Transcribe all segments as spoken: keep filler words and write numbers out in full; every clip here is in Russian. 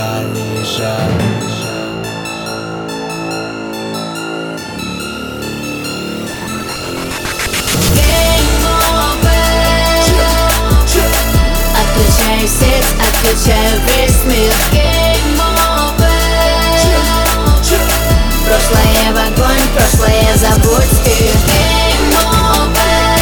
Парижа. Отключаю сеть, отключаю весь мир. Game over. Прошлое в огонь, прошлое забудь и Game over.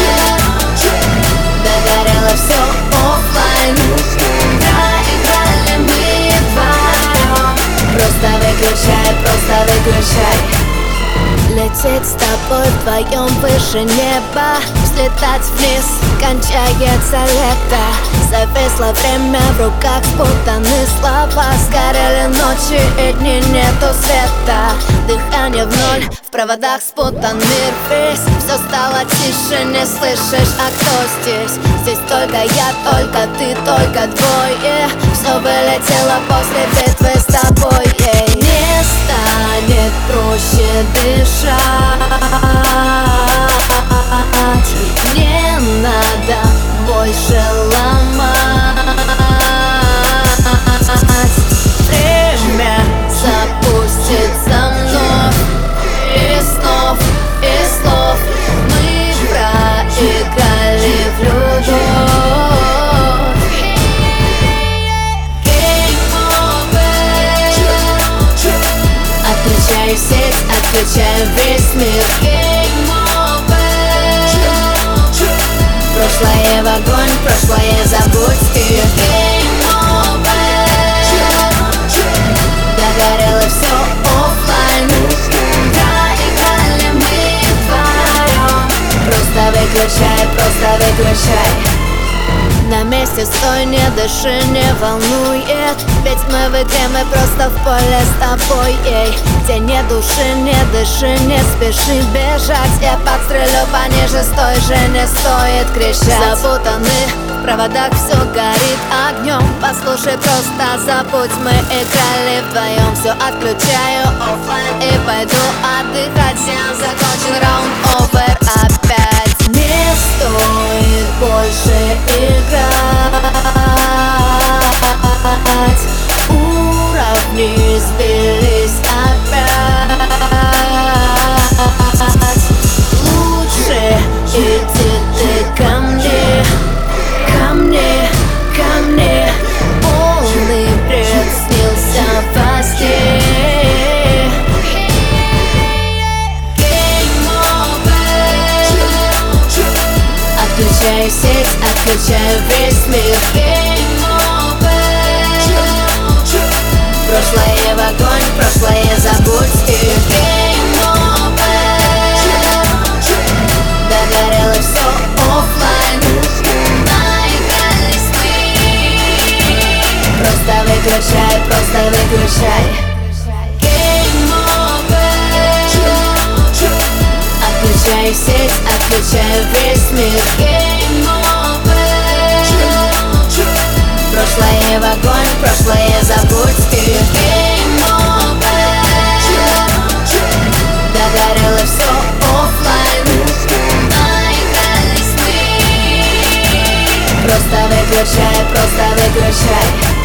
Догорело все оффлайн. Проиграли мы вдвоем. Просто выключай, просто выключай. Лететь с тобой вдвоем выше неба, взлетать вниз, кончается лето. Зависло время в руках, спутаны слова. Сгорели ночи и дни, нету света. Дыхание в ноль, в проводах спутан мир весь. Все стало тише, не слышишь, а кто здесь? Здесь только я, только ты, только двое. Все вылетело после битвы с тобой, ей. Не станет проще дышать. Не надо больше ломать. Время запустится вновь. И снов, и слов. Мы проиграли в любовь. Game over. Отключаю сеть, отключаю весь мир. Game over. Прошлое в огонь, прошлое забудь и Game over. Догорело все оффлайн. Проиграли мы вдвоем. Просто выключай, просто выключай. На месте стой, не дыши, не волнует. Ведь мы в игре, мы просто в поле с тобой, ей. Где нет души, не дыши, не спеши бежать. Я подстрелю пониже, стой же, не стоит кричать. Запутаны в проводах, все горит огнем. Послушай, просто забудь, мы играли вдвоем. Все отключаю оффлайн и пойду отдыхать. Сеанс закончен, раунд овер опять. Не стоит больше играть. Уровни сбились опять. Лучше иди ты ко мне, ко мне, ко мне. Полный бред снился во сне. Отключаю сеть, отключаю весь мир. Game over. Прошлое в огонь, прошлое забудь и Game over. Догорело все оффлайн. Наигрались мы. Просто выключай, просто выключай. Game over. Отключаю сеть, отключаю весь мир. Game over. Прошлое в огонь, прошлое забудь и Game over. Догорело все оффлайн. Наигрались мы. Просто выключай, просто выключай.